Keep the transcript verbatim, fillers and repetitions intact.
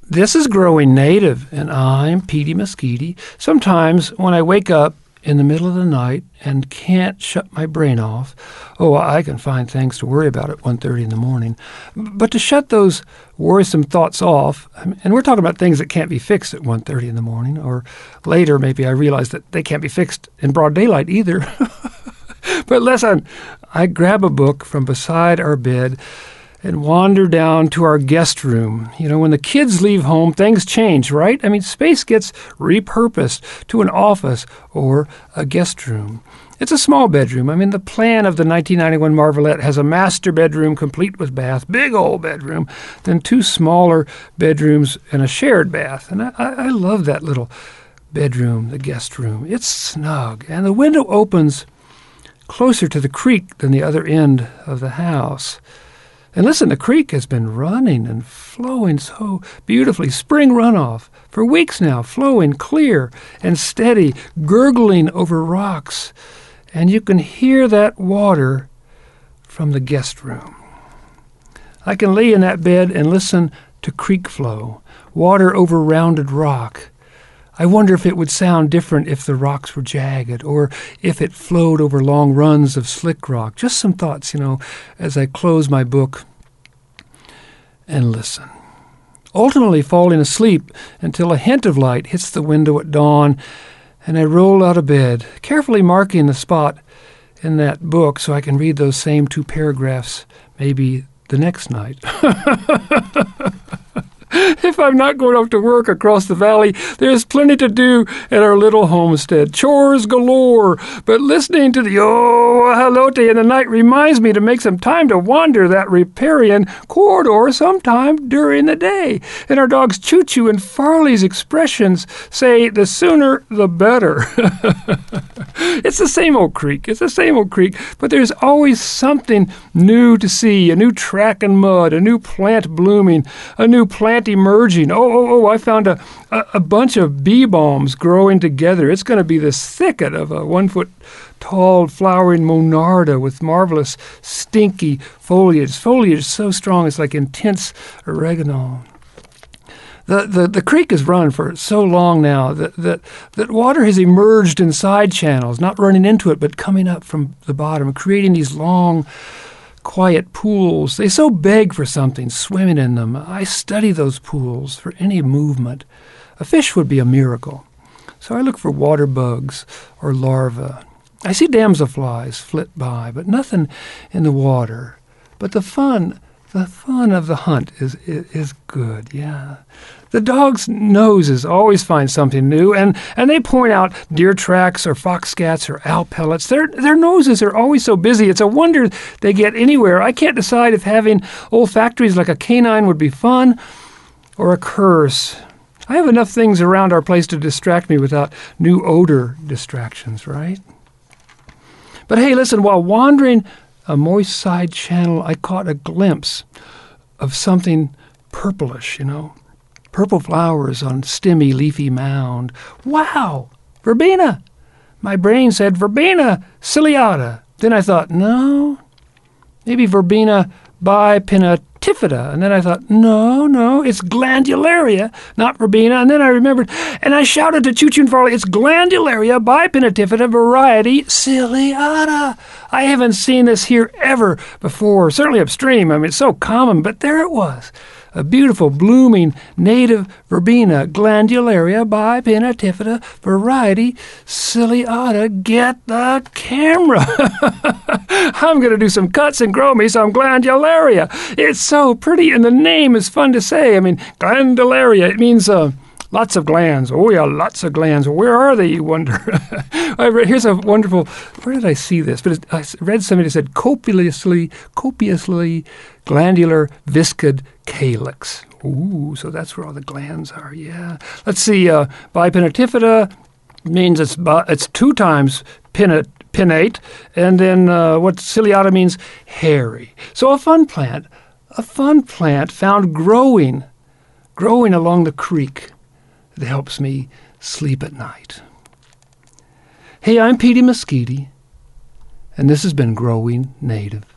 This is Growing Native, and I'm Petey Mesquite. Sometimes when I wake up in the middle of the night and can't shut my brain off, oh, I can find things to worry about at one thirty in the morning. But to shut those worrisome thoughts off, and we're talking about things that can't be fixed at one thirty in the morning, or later maybe I realize that they can't be fixed in broad daylight either. But listen, I grab a book from beside our bed and wander down to our guest room. You know, when the kids leave home, things change, right? I mean, space gets repurposed to an office or a guest room. It's a small bedroom. I mean, the plan of the nineteen ninety-one Marvelette has a master bedroom complete with bath, big old bedroom, then two smaller bedrooms and a shared bath. And I, I love that little bedroom, the guest room. It's snug, and the window opens closer to the creek than the other end of the house. And listen, the creek has been running and flowing so beautifully. Spring runoff for weeks now, flowing clear and steady, gurgling over rocks. And you can hear that water from the guest room. I can lay in that bed and listen to creek flow, water over rounded rock. I wonder if it would sound different if the rocks were jagged or if it flowed over long runs of slick rock. Just some thoughts, you know, as I close my book and listen. Ultimately falling asleep until a hint of light hits the window at dawn, and I roll out of bed, carefully marking the spot in that book so I can read those same two paragraphs maybe the next night. If I'm not going off to work across the valley, there's plenty to do at our little homestead. Chores galore. But listening to the oh halote in the night reminds me to make some time to wander that riparian corridor sometime during the day. And our dogs Choo-Choo and Farley's expressions say the sooner the better. It's the same old creek. It's the same old creek. But there's always something new to see. A new track in mud, a new plant blooming, a new plant emerging. Oh, oh, oh, I found a, a, a bunch of bee balms growing together. It's going to be this thicket of a one-foot tall flowering monarda with marvelous stinky foliage. Foliage so strong it's like intense oregano. The, the, the creek has run for so long now that, that, that water has emerged in side channels, not running into it, but coming up from the bottom, creating these long, quiet pools. They so beg for something, swimming in them. I study those pools for any movement. A fish would be a miracle. So I look for water bugs or larvae. I see damselflies flit by, but nothing in the water. But the fun, the fun of the hunt is, is, is good, yeah. The dog's noses always find something new, and, and they point out deer tracks or fox scats or owl pellets. Their, their noses are always so busy. It's a wonder they get anywhere. I can't decide if having olfactories like a canine would be fun or a curse. I have enough things around our place to distract me without new odor distractions, right? But hey, listen, while wandering a moist side channel, I caught a glimpse of something purplish, you know. Purple flowers on stemmy, leafy mound. Wow! Verbena! My brain said, Verbena ciliata. Then I thought, no, maybe Verbena bipinnatifida. And then I thought, no, no, it's glandularia, not Verbena. And then I remembered, and I shouted to Choo-Choo and Farley, it's glandularia bipinnatifida variety ciliata. I haven't seen this here ever before, certainly upstream. I mean, it's so common, but there it was. A beautiful, blooming, native verbena, glandularia bipinnatifida variety ciliata. Get the camera. I'm going to do some cuts and grow me some glandularia. It's so pretty, and the name is fun to say. I mean, glandularia, it means uh, lots of glands. Oh, yeah, lots of glands. Where are they, you wonder? I read, here's a wonderful, where did I see this? But it, I read somebody that said copiously, copiously glandular viscid calyx. Ooh, so that's where all the glands are, yeah. Let's see, uh, bipinnatifida means it's it's two times pinnate, pinnate, and then uh, what ciliata means, hairy. So a fun plant, a fun plant found growing, growing along the creek that helps me sleep at night. Hey, I'm Petey Mesquite, and this has been Growing Native.